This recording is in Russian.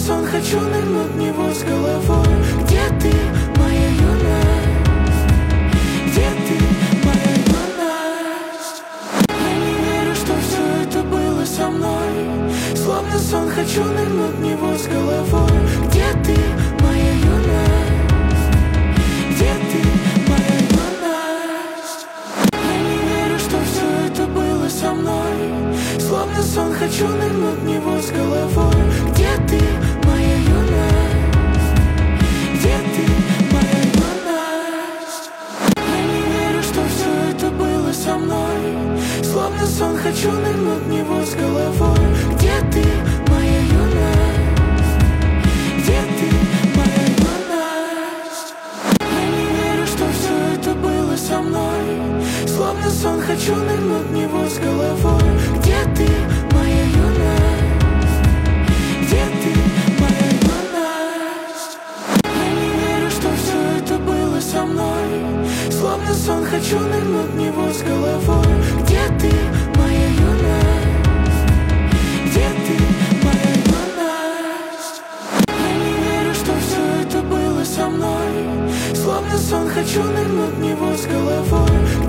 сон, хочу нырнуть в него с головой. Где ты, моя юность? Где ты, моя юность? Я не верю, что все это было со мной. Словно сон, хочу нырнуть в него с головой. Где ты, моя юность? Где ты, моя юность? Я не верю, что все это было со мной. Словно сон, хочу нырнуть в него с головой. Где ты, моя юность? Где ты, моя юность? Я не верю, что все это было со мной. Словно сон, хочу нырнуть в него с головой. Где ты, моя юность? Где ты, моя юность? Я не верю, что все это было со мной. Словно сон, хочу нырнуть в него с головой. Где ты, моя юность? Где ты, моя юность? Я не верю, что все это было со мной. Словно сон, хочу нырнуть в него с головой. Где ты, моя юность? Где ты, моя юность? Я не верю, что все это было со мной. Словно сон, хочу нырнуть в него с головой.